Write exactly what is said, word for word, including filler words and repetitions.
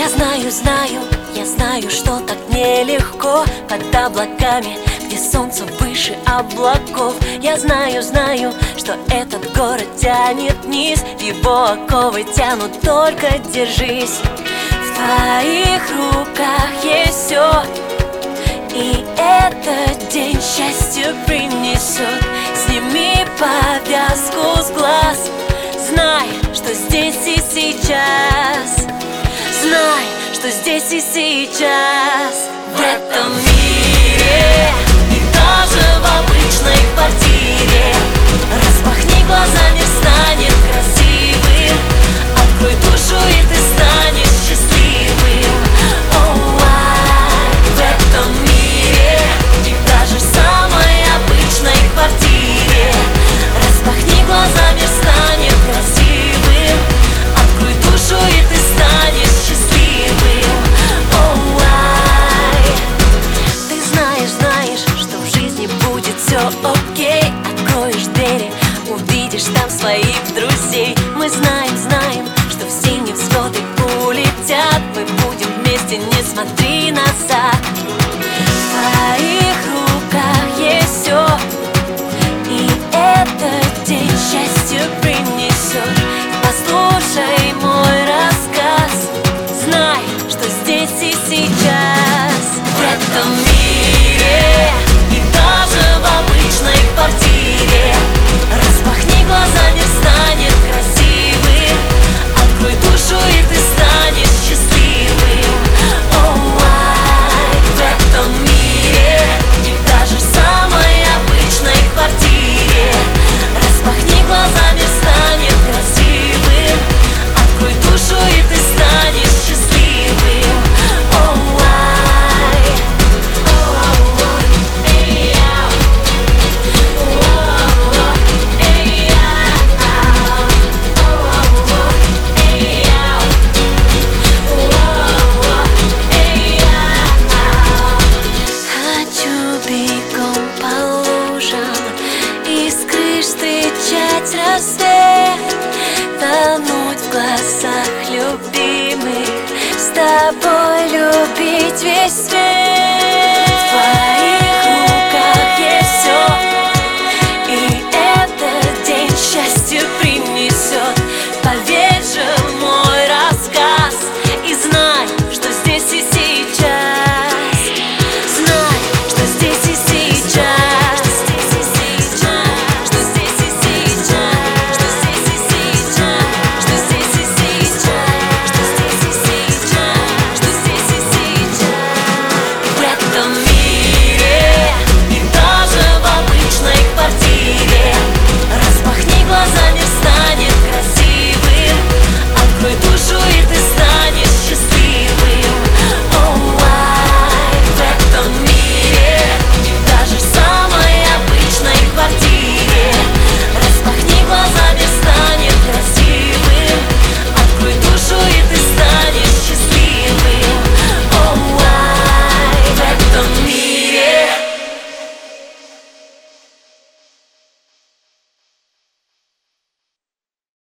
Я знаю, знаю, я знаю, что так нелегко под облаками, где солнце выше облаков. Я знаю, знаю, что этот город тянет вниз, его оковы тянут, только держись. В твоих руках есть все, и этот день счастье принесет. Сними повязку с глаз, знай, что здесь и сейчас. Знай, что здесь и сейчас. В этом мире и даже в обычной квартире распахни глаза, мир станет красивым. Открой душу, и ты станешь счастливым. Oh, I. В этом мире и даже в самой обычной квартире распахни глаза, мир станет красивым. Открой душу, и ты станешь счастливым. Oh, I. Ты знаешь, знаешь, что в жизни будет все окей. Откроешь двери, увидишь там своих друзей. Мы знаем, знаем, что все невзгоды улетят. Мы будем вместе, не смотри назад. В твоих руках есть все, и этот день счастье принесет. Послушай мой рассказ, знай, что здесь и сейчас. В этом мире и даже в обычной квартире распахни глаза, мир станет красивым. Открой душу, и ты станешь счастливым. Oh, I. В этом мире и даже в самой обычной квартире распахни глаза, мир станет красивым. Открой душу, и ты станешь счастливым. Oh, I. Oh, эй, я. Oh, эй, я. Oh, эй, я. Oh, эй, я. Хочу бегом по лужам, из крыш встречать рассвет, тонуть в глазах любимых, с тобой любить весь свет.